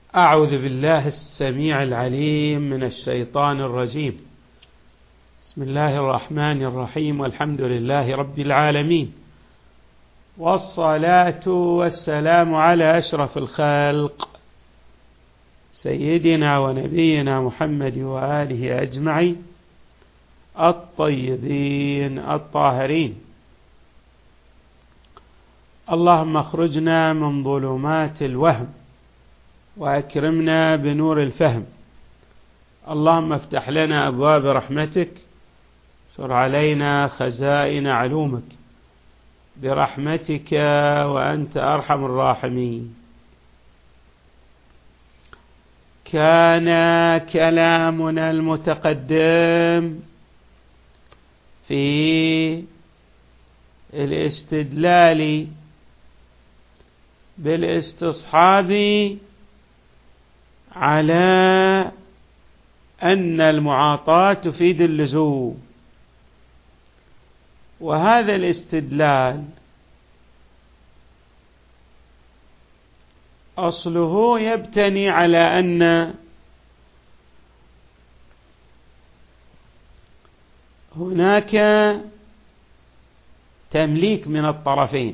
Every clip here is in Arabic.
أعوذ بالله السميع العليم من الشيطان الرجيم. بسم الله الرحمن الرحيم، والحمد لله رب العالمين، والصلاة والسلام على أشرف الخلق سيدنا ونبينا محمد وآله أجمعين الطيبين الطاهرين. اللهم اخرجنا من ظلمات الوهم وأكرمنا بنور الفهم. اللهم افتح لنا أبواب رحمتك، شر علينا خزائن علومك برحمتك وأنت أرحم الراحمين. كان كلامنا المتقدم في الاستدلال بالاستصحاب على أن المعاطاة تفيد اللزوم، وهذا الاستدلال أصله يبتني على أن هناك تمليك من الطرفين،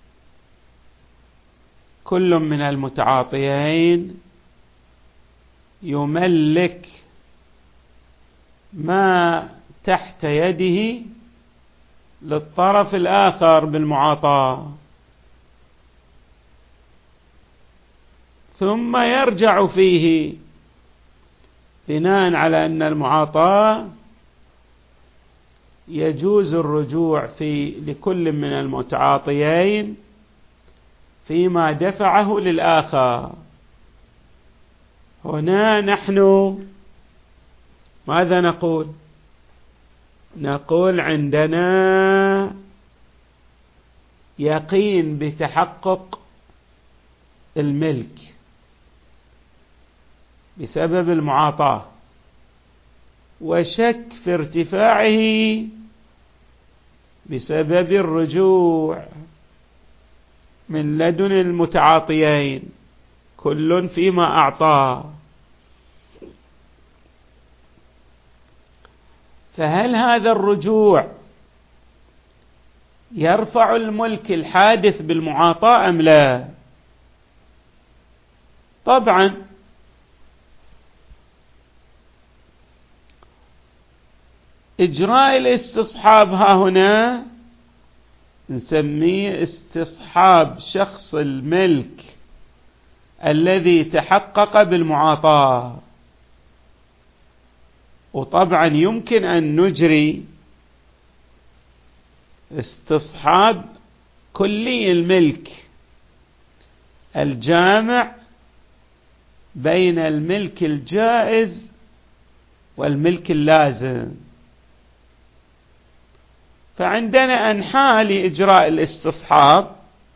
كل من المتعاطيين يملك ما تحت يده للطرف الآخر بالمعاطاة، ثم يرجع فيه بناء على أن المعاطاة يجوز الرجوع لكل من المتعاطيين فيما دفعه للآخر. هنا نحن ماذا نقول؟ نقول عندنا يقين بتحقق الملك بسبب المعاطاة، وشك في ارتفاعه بسبب الرجوع من لدن المتعاطيين كل فيما أعطاه. فهل هذا الرجوع يرفع الملك الحادث بالمعاطاة أم لا؟ طبعا إجراء الاستصحاب ها هنا نسميه استصحاب شخص الملك الذي تحقق بالمعاطاة، وطبعا يمكن أن نجري استصحاب كلي الملك الجامع بين الملك الجائز والملك اللازم. فعندنا أنحاء لإجراء الاستصحاب،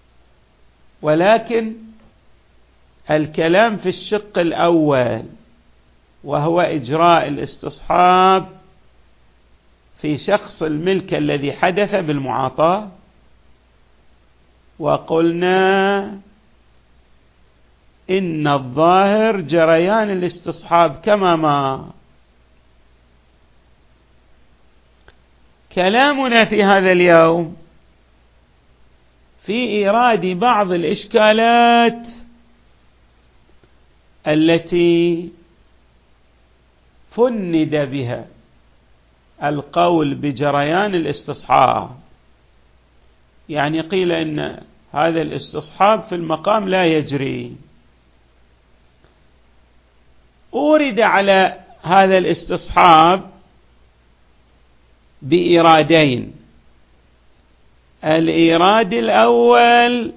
ولكن الكلام في الشق الأول وهو إجراء الاستصحاب في شخص الملك الذي حدث بالمعاطاة. وقلنا إن الظاهر جريان الاستصحاب كما ما. كلامنا في هذا اليوم في إيراد بعض الإشكالات التي فند بها القول بجريان الاستصحاب. يعني قيل إن هذا الاستصحاب في المقام لا يجري. أورد على هذا الاستصحاب بإيرادين. الإيراد الأول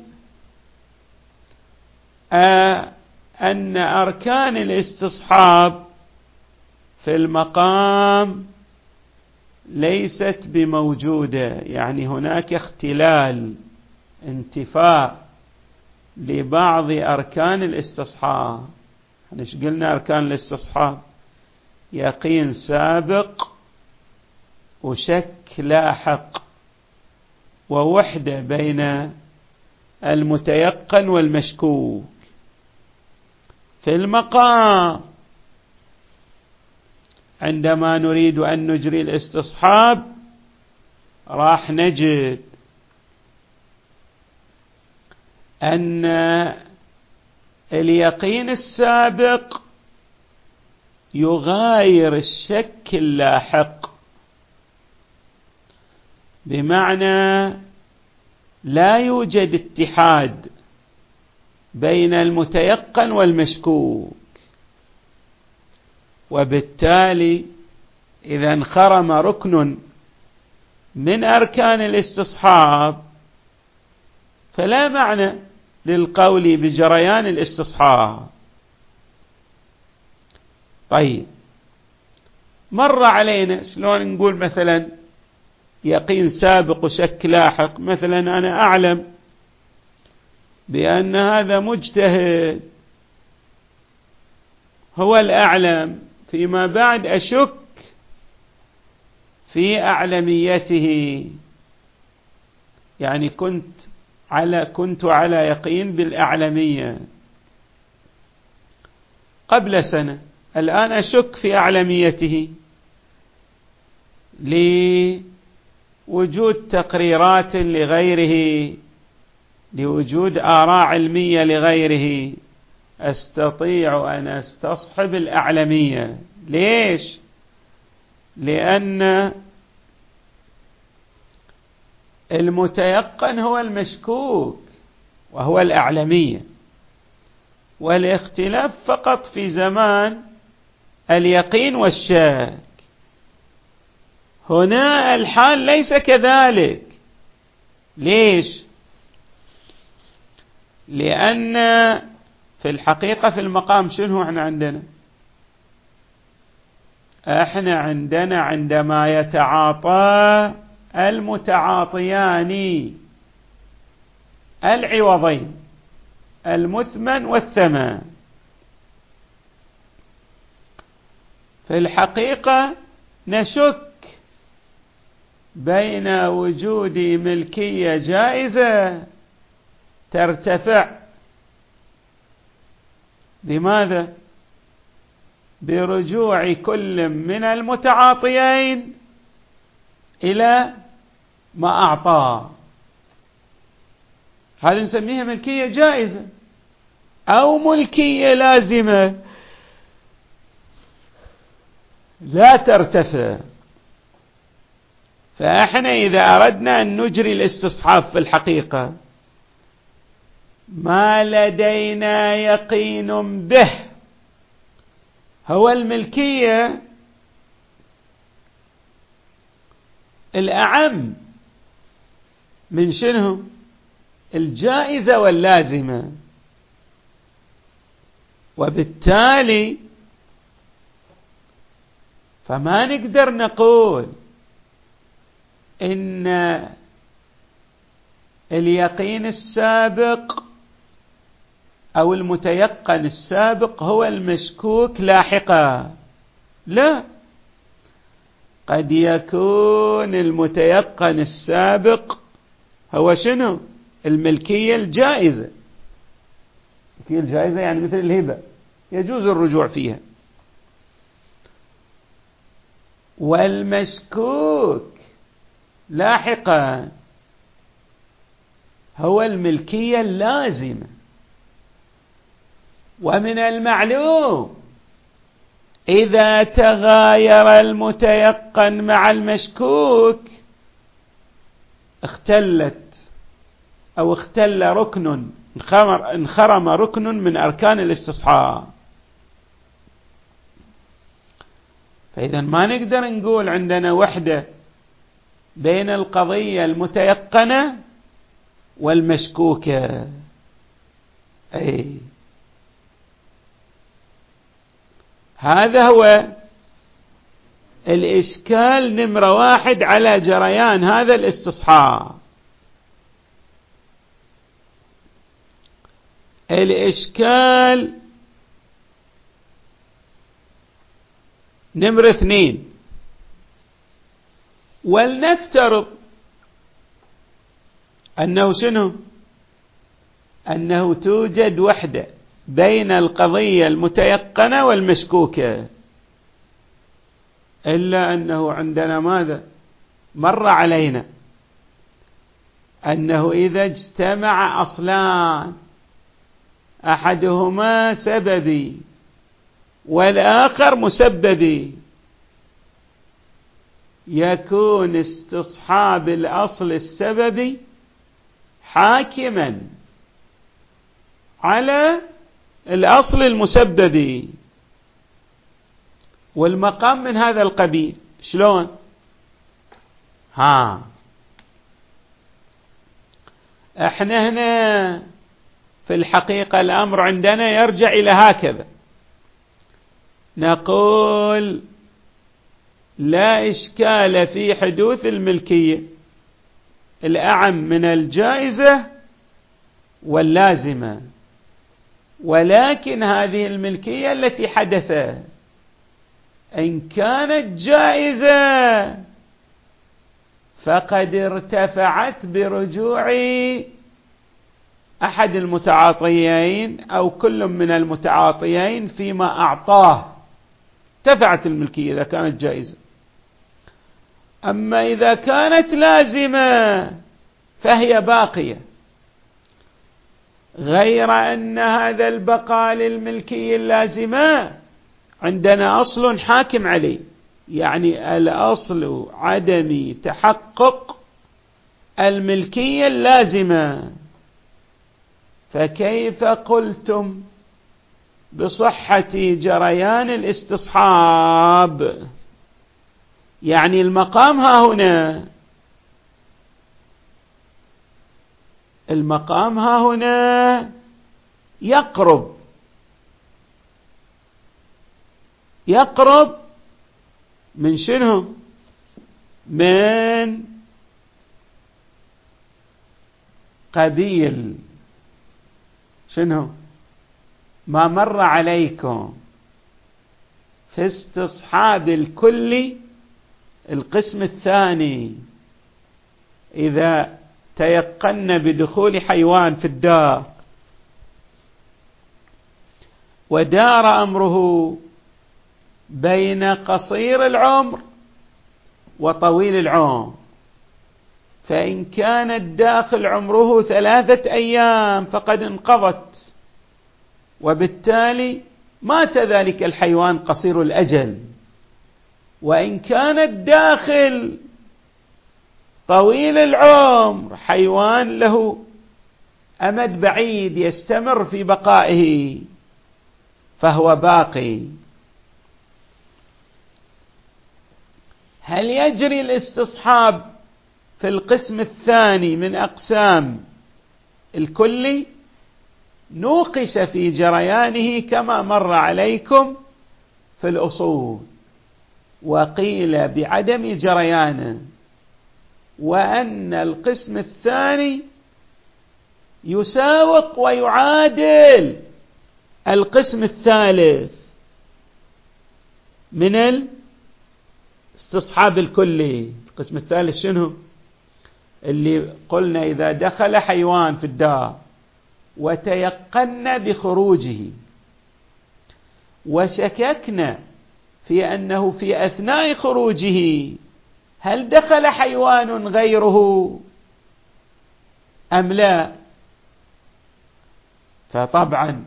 أن أركان الاستصحاب في المقام ليست بموجودة، يعني هناك اختلال، انتفاء لبعض أركان الاستصحاب. ايش قلنا أركان الاستصحاب؟ يقين سابق وشك لاحق ووحدة بين المتيقن والمشكوك. في المقام عندما نريد أن نجري الاستصحاب راح نجد أن اليقين السابق يغاير الشك اللاحق، بمعنى لا يوجد اتحاد بين المتيقن والمشكوك، وبالتالي إذا انخرم ركن من أركان الاستصحاب فلا معنى للقول بجريان الاستصحاب. طيب، مر علينا شلون نقول مثلا يقين سابق وشك لاحق. مثلا أنا أعلم بأن هذا مجتهد هو الأعلم، فيما بعد أشك في أعلميته، يعني كنت على يقين بالأعلمية قبل سنة، الآن أشك في أعلميته لوجود تقريرات لغيره، لوجود آراء علمية لغيره، أستطيع أن أستصحب الأعلمية. ليش؟ لأن المتيقن هو المشكوك وهو الأعلمية، والاختلاف فقط في زمان اليقين والشك. هنا الحال ليس كذلك. ليش؟ لأن في الحقيقة في المقام شنو احنا عندنا؟ احنا عندنا عندما يتعاطى المتعاطيان العوضين المثمن والثمن، في الحقيقة نشك بين وجود ملكية جائزة ترتفع. لماذا؟ برجوع كل من المتعاطيين إلى ما أعطاه. هذا نسميها ملكية جائزة أو ملكية لازمة لا ترتفع. فإحنا إذا أردنا أن نجري الاستصحاب في الحقيقة ما لدينا يقين به هو الملكية الأعم من شنو؟ الجائزة واللازمة. وبالتالي فما نقدر نقول إن اليقين السابق أو المتيقن السابق هو المشكوك لاحقا. لا، قد يكون المتيقن السابق هو شنو؟ الملكية الجائزة. الملكية الجائزة يعني مثل الهبة يجوز الرجوع فيها. والمشكوك لاحقا هو الملكية اللازمة. ومن المعلوم إذا تغاير المتيقن مع المشكوك اختل ركن، انخرم ركن من أركان الاستصحاب. فإذا ما نقدر نقول عندنا وحدة بين القضية المتيقنة والمشكوكة. هذا هو الإشكال نمرة 1 على جريان هذا الاستصحاب. الإشكال نمرة 2، ولنفترض أنه شنو؟ أنه توجد وحدة بين القضية المتيقنة والمشكوكة، إلا أنه عندنا ماذا؟ مر علينا أنه إذا اجتمع أصلان أحدهما سببي والآخر مسببي، يكون استصحاب الأصل السببي حاكما على الأصل المسببي، والمقام من هذا القبيل. شلون؟ احنا هنا في الحقيقة الأمر عندنا يرجع إلى هكذا، نقول لا إشكال في حدوث الملكية الأعم من الجائزة واللازمة، ولكن هذه الملكية التي حدثت إن كانت جائزة فقد ارتفعت برجوع أحد المتعاطيين أو كل من المتعاطيين فيما أعطاه، ارتفعت الملكية إذا كانت جائزة. أما إذا كانت لازمة فهي باقية، غير أن هذا البقاء للملكية اللازمة عندنا أصل حاكم عليه، يعني الأصل عدم تحقق الملكية اللازمة. فكيف قلتم بصحة جريان الاستصحاب؟ يعني المقام ها هنا يقرب من شنو؟ من قبيل شنو؟ ما مر عليكم في استصحاب الكل القسم الثاني، إذا تيقن بدخول حيوان في الدار ودار أمره بين قصير العمر وطويل العمر، فإن كان الداخل عمره 3 أيام فقد انقضت، وبالتالي مات ذلك الحيوان قصير الأجل. وإن كان الداخل طويل العمر، حيوان له أمد بعيد يستمر في بقائه، فهو باقي. هل يجري الاستصحاب في القسم الثاني من أقسام الكلي؟ نوقش في جريانه كما مر عليكم في الأصول، وقيل بعدم جريانه، وأن القسم الثاني يساوق ويعادل القسم الثالث من الاستصحاب الكلي. القسم الثالث شنو؟ اللي قلنا إذا دخل حيوان في الدار وتيقن بخروجه وشككنا في أنه في أثناء خروجه هل دخل حيوان غيره أم لا، فطبعا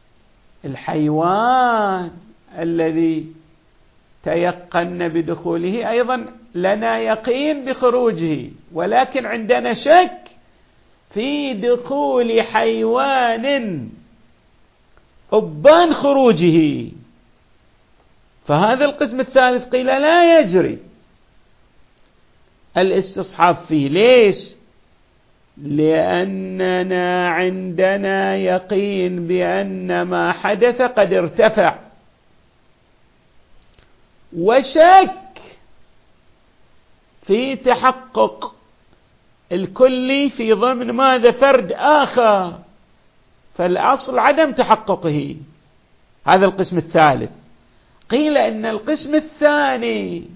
الحيوان الذي تيقن بدخوله أيضا لنا يقين بخروجه، ولكن عندنا شك في دخول حيوان أبان خروجه، فهذا القسم الثالث قيل لا يجري الاستصحاب فيه. ليش؟ لأننا عندنا يقين بأن ما حدث قد ارتفع، وشك في تحقق الكلي في ضمن ماذا؟ فرد آخر، فالأصل عدم تحققه. هذا القسم الثالث. قيل إن القسم الثاني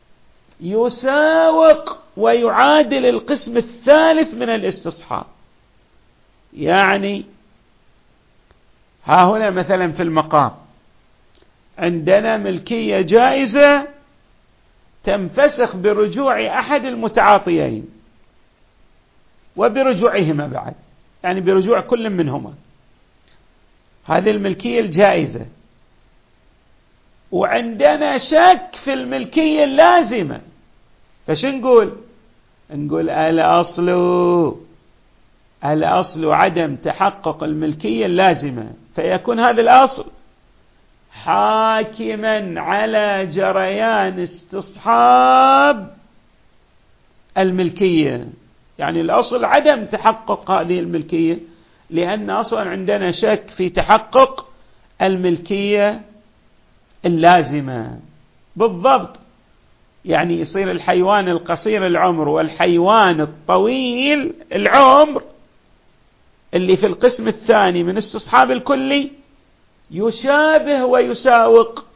يساوق ويعادل القسم الثالث من الاستصحاب، يعني ها هنا مثلا في المقام عندنا ملكية جائزة تنفسخ برجوع أحد المتعاطيين وبرجوعهما بعد، يعني برجوع كل منهما، هذه الملكية الجائزة. وعندنا شك في الملكية اللازمة، فش نقول؟ نقول الأصل عدم تحقق الملكية اللازمة، فيكون هذا الأصل حاكما على جريان استصحاب الملكية. يعني الأصل عدم تحقق هذه الملكية، لأن أصلا عندنا شك في تحقق الملكية اللازمة بالضبط. يعني يصير الحيوان القصير العمر والحيوان الطويل العمر اللي في القسم الثاني من استصحاب الكلي يشابه ويساوق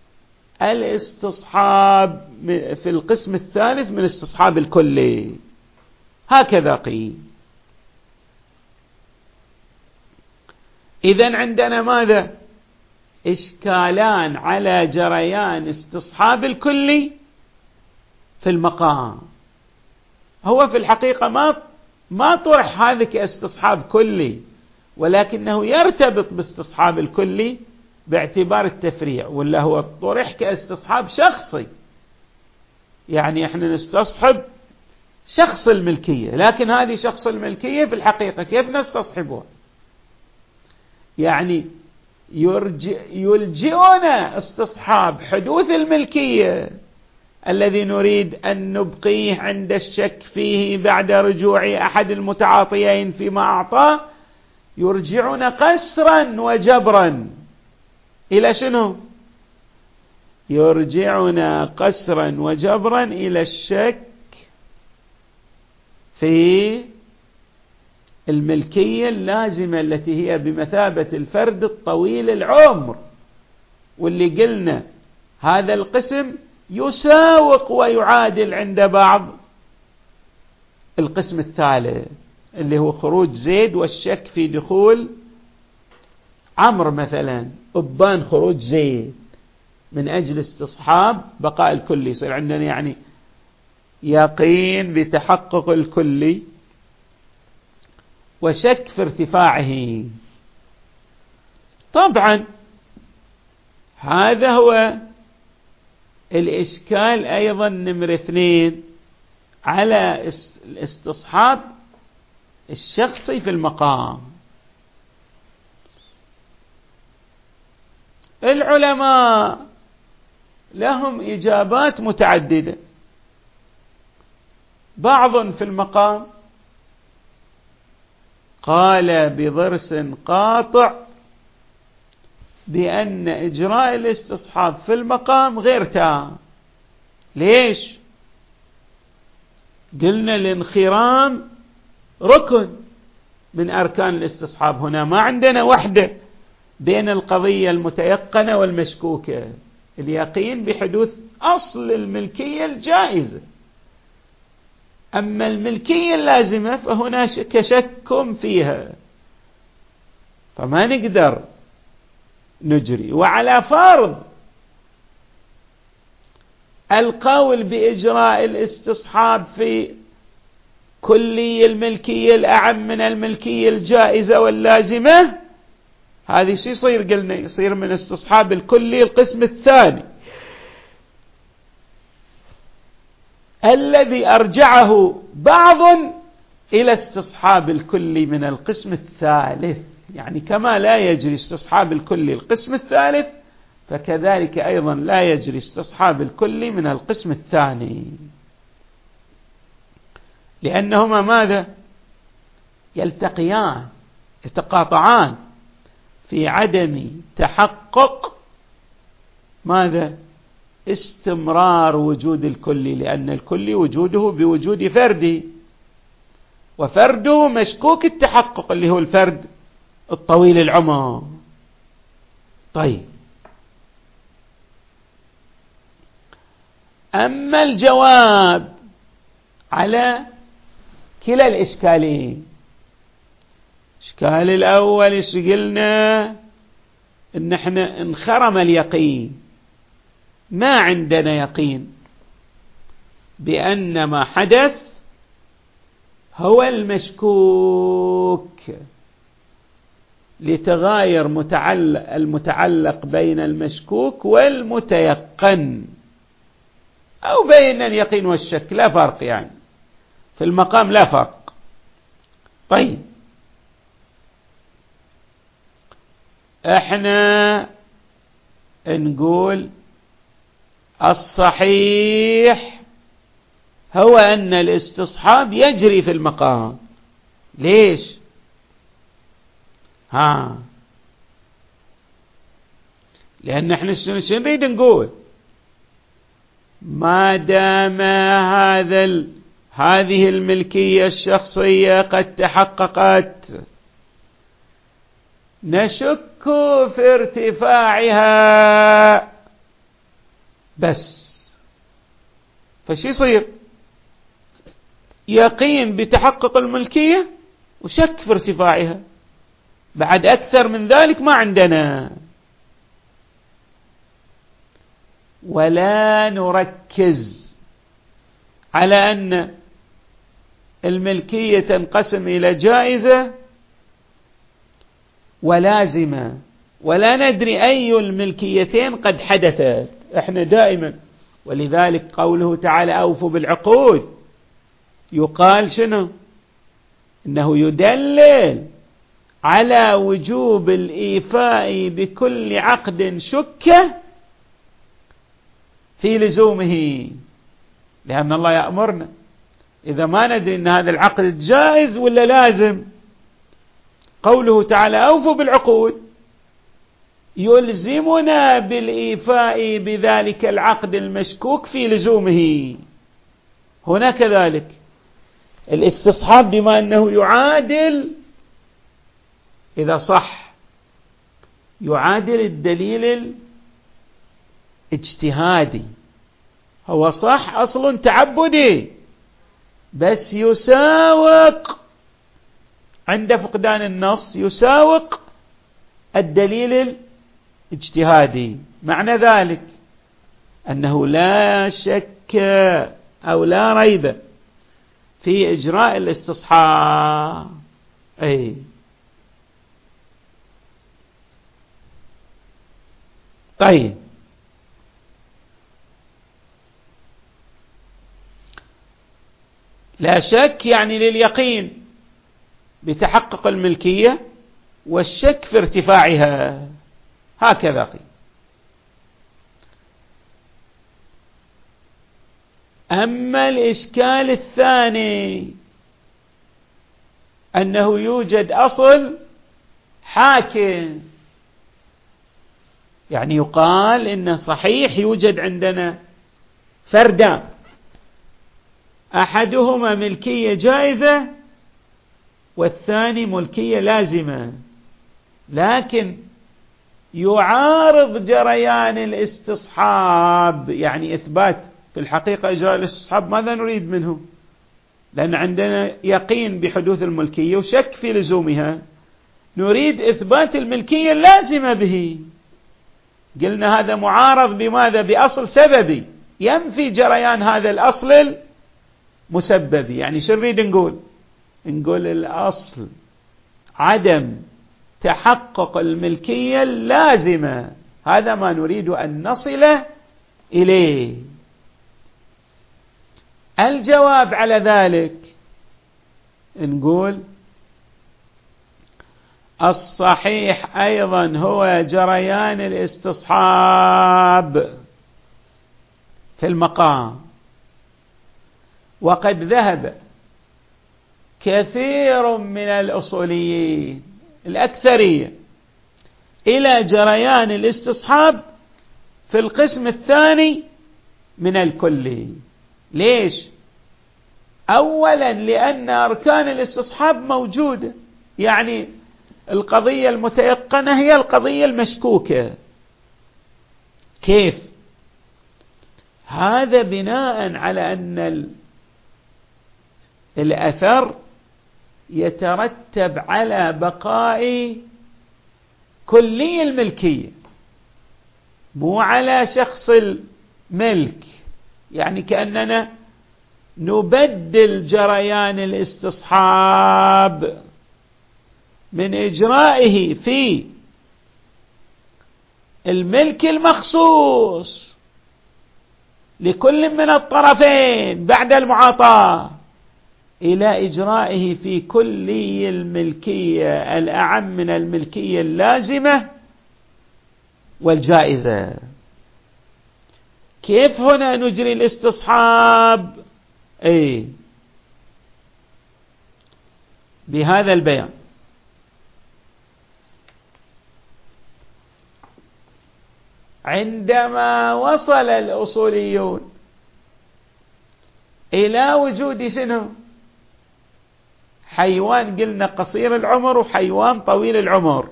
الاستصحاب في القسم الثالث من استصحاب الكلي، هكذا قيل. إذن عندنا ماذا؟ إشكالان على جريان استصحاب الكلي في المقام. هو في الحقيقة ما طرح هذا كاستصحاب كلي، ولكنه يرتبط باستصحاب الكلي باعتبار التفريع، ولا هو طرح كاستصحاب شخصي. يعني احنا نستصحب شخص الملكية، لكن هذه شخص الملكية في الحقيقة كيف نستصحبها؟ يعني يلجئنا استصحاب حدوث الملكية الذي نريد أن نبقيه عند الشك فيه بعد رجوع أحد المتعاطيين فيما أعطاه، يرجعنا قسرا وجبرا إلى شنو؟ يرجعنا قسرا وجبرا إلى الشك في الملكية اللازمة التي هي بمثابة الفرد الطويل العمر، واللي قلنا هذا القسم يساوق ويعادل عند بعض القسم الثالث اللي هو خروج زيد والشك في دخول عمرو مثلا، أبان خروج زيد من أجل استصحاب بقاء الكلي. يصير عندنا يعني يقين بتحقق الكلي وشك في ارتفاعه. طبعا هذا هو الإشكال أيضا نمرة 2 على الاستصحاب الشخصي في المقام. العلماء لهم إجابات متعددة، بعض في المقام قال بضرس قاطع بأن إجراء الاستصحاب في المقام غير تام. ليش؟ قلنا الانخرام ركن من أركان الاستصحاب. هنا ما عندنا وحدة بين القضية المتيقنة والمشكوكة، اليقين بحدوث أصل الملكية الجائزة. أما الملكية اللازمة فهناك شك فيها، فما نقدر نجري. وعلى فرض القول بإجراء الاستصحاب في كلي الملكية الأعم من الملكية الجائزة واللازمة، هذه شو يصير؟ قلنا يصير من استصحاب الكلي القسم الثاني الذي أرجعه بعض إلى استصحاب الكلي من القسم الثالث. يعني كما لا يجري استصحاب الكلي القسم الثالث، فكذلك أيضا لا يجري استصحاب الكلي من القسم الثاني، لأنهما ماذا؟ يلتقيان، يتقاطعان في عدم تحقق ماذا؟ استمرار وجود الكلي، لأن الكلي وجوده بوجود فردي، وفرده مشكوك التحقق اللي هو الفرد الطويل العمر. طيب، أما الجواب على كلا الإشكالين، الإشكال الأول إيش قلنا؟ إن احنا انخرم اليقين، ما عندنا يقين بأن ما حدث هو المشكوك لتغاير المتعلق بين المشكوك والمتيقن، أو بين اليقين والشك، لا فرق يعني في المقام، لا فرق. طيب احنا نقول الصحيح هو أن الاستصحاب يجري في المقام. ليش؟ لأن احنا شو نريد نقول؟ ما دام هذه الملكية الشخصية قد تحققت، نشك في ارتفاعها بس، فشي يصير؟ يقين بتحقق الملكية وشك في ارتفاعها، بعد أكثر من ذلك ما عندنا. ولا نركز على أن الملكية تنقسم إلى جائزة ولازمة، ولا ندري أي الملكيتين قد حدثت. احنا دائما، ولذلك قوله تعالى أوفوا بالعقود، يقال شنو؟ إنه يدلل على وجوب الإيفاء بكل عقد شك في لزومه، لأن الله يأمرنا إذا ما ندري أن هذا العقد جائز ولا لازم. قوله تعالى أوفوا بالعقود يلزمنا بالإيفاء بذلك العقد المشكوك في لزومه. هنا كذلك الاستصحاب بما أنه يعادل، إذا صح يعادل الدليل الاجتهادي، هو صح أصل تعبدي بس يساوق عند فقدان النص، يساوق الدليل الاجتهادي. معنى ذلك أنه لا شك أو لا ريب في إجراء الاستصحاب. طيب لا شك يعني لليقين بتحقق الملكية والشك في ارتفاعها، هكذا قيل. أما الإشكال الثاني أنه يوجد أصل حاكم، يعني يقال إنه صحيح يوجد عندنا فردان، أحدهما ملكية جائزة والثاني ملكية لازمة، لكن يعارض جريان الاستصحاب، يعني إثبات في الحقيقة إجراء الاستصحاب ماذا نريد منه؟ لأن عندنا يقين بحدوث الملكية وشك في لزومها، نريد إثبات الملكية اللازمة به. قلنا هذا معارض بماذا؟ بأصل سببي ينفي جريان هذا الأصل المسببي. يعني شو نريد نقول؟ نقول الأصل عدم تحقق الملكية اللازمة، هذا ما نريد أن نصل إليه. الجواب على ذلك نقول الصحيح أيضا هو جريان الاستصحاب في المقام، وقد ذهب كثير من الأصوليين الأكثرية إلى جريان الاستصحاب في القسم الثاني من الكلي. ليش؟ أولا لأن أركان الاستصحاب موجودة، يعني القضية المتيقنة هي القضية المشكوكة. كيف؟ هذا بناء على أن الأثر يترتب على بقاء كلي الملكية، مو على شخص الملك. يعني كأننا نبدل جريان الاستصحاب من إجرائه في الملك المخصوص لكل من الطرفين بعد المعاطاة إلى إجرائه في كلي الملكية الأعم من الملكية اللازمة والجائزة. كيف هنا نجري الاستصحاب؟ بهذا البيان: عندما وصل الأصوليون إلى وجود شنو؟ حيوان قلنا قصير العمر وحيوان طويل العمر،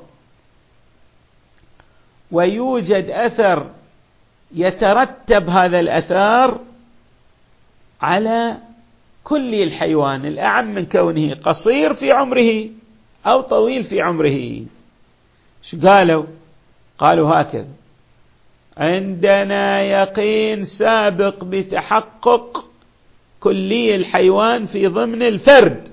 ويوجد أثر يترتب هذا الأثر على كل الحيوان الأعم من كونه قصير في عمره أو طويل في عمره. شو قالوا؟ قالوا هكذا: عندنا يقين سابق بتحقق كلي الحيوان في ضمن الفرد.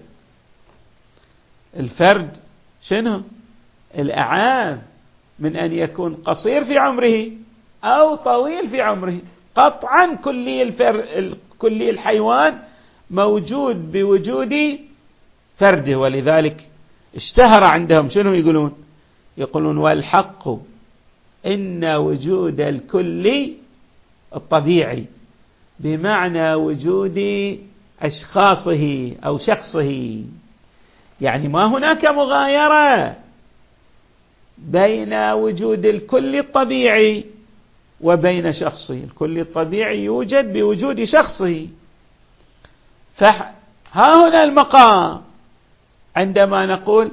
الفرد شنو؟ الأعام من أن يكون قصير في عمره أو طويل في عمره. قطعا كلي الحيوان موجود بوجود فرده، ولذلك اشتهر عندهم شنو يقولون والحق إن وجود الكل الطبيعي بمعنى وجود أشخاصه أو شخصه. يعني ما هناك مغايرة بين وجود الكل الطبيعي وبين شخصه. الكل الطبيعي يوجد بوجود شخصه. فها هنا المقام عندما نقول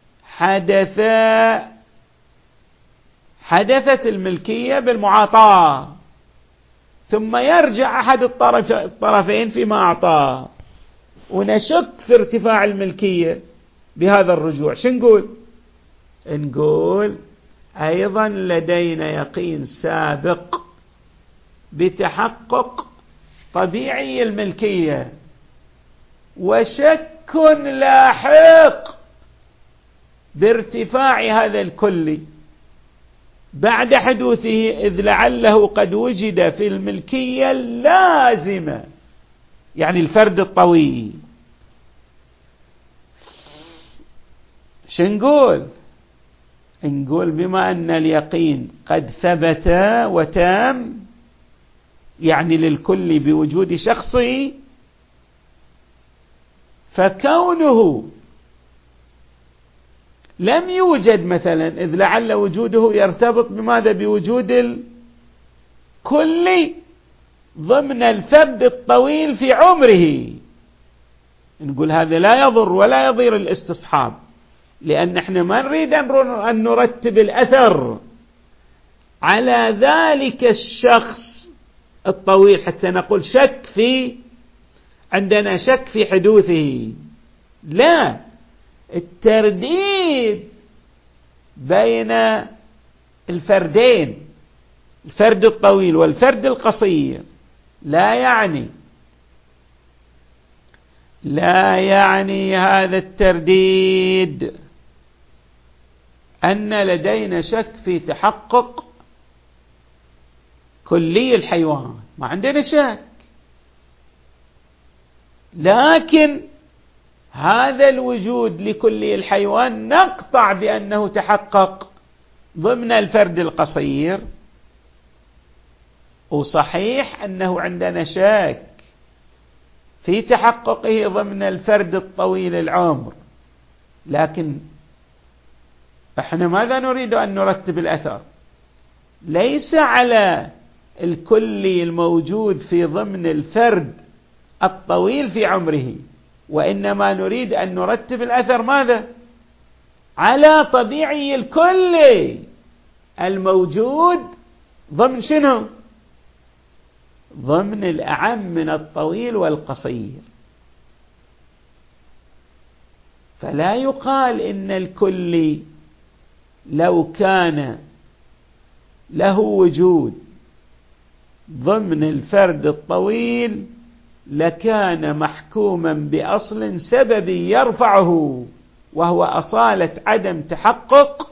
حدثت الملكية بالمعاطاة، ثم يرجع أحد الطرفين فيما أعطاه، ونشك في ارتفاع الملكية بهذا الرجوع. شو نقول أيضا لدينا يقين سابق بتحقق طبيعي الملكية، وشك لاحق بارتفاع هذا الكل بعد حدوثه، إذ لعله قد وجد في الملكية اللازمة، يعني الفرد الطويل. شنقول؟ نقول بما أن اليقين قد ثبت وتام، يعني للكل بوجود شخصي، فكونه لم يوجد مثلا، إذ لعل وجوده يرتبط بماذا؟ بوجود الكل ضمن الفرد الطويل في عمره. نقول هذا لا يضر ولا يضير الاستصحاب، لأن احنا ما نريد أن نرتب الأثر على ذلك الشخص الطويل حتى نقول عندنا شك في حدوثه. لا، الترديد بين الفردين، الفرد الطويل والفرد القصير، لا يعني هذا الترديد أن لدينا شك في تحقق كلي الحيوان، ما عندنا شك، لكن هذا الوجود لكلي الحيوان نقطع بأنه تحقق ضمن الفرد القصير، وصحيح أنه عندنا شك في تحققه ضمن الفرد الطويل العمر، لكن احنا ماذا نريد أن نرتب الأثر؟ ليس على الكلي الموجود في ضمن الفرد الطويل في عمره، وإنما نريد أن نرتب الأثر ماذا؟ على طبيعي الكلي الموجود ضمن شنو؟ ضمن الأعم من الطويل والقصير. فلا يقال إن الكلي لو كان له وجود ضمن الفرد الطويل لكان محكوما بأصل سببي يرفعه، وهو أصالة عدم تحقق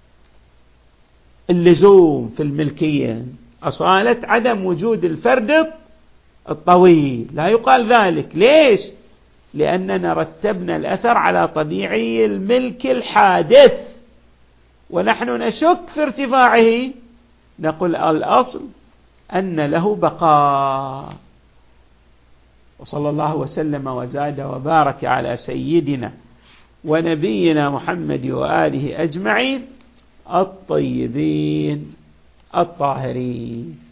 اللزوم في الملكية، أصالة عدم وجود الفرد الطويل. لا يقال ذلك. ليش؟ لأننا رتبنا الأثر على طبيعي الملك الحادث، ونحن نشك في ارتفاعه، نقول الأصل أن له بقاء. وصلى الله وسلم وزاد وبارك على سيدنا ونبينا محمد وآله أجمعين الطيبين الطاهرين.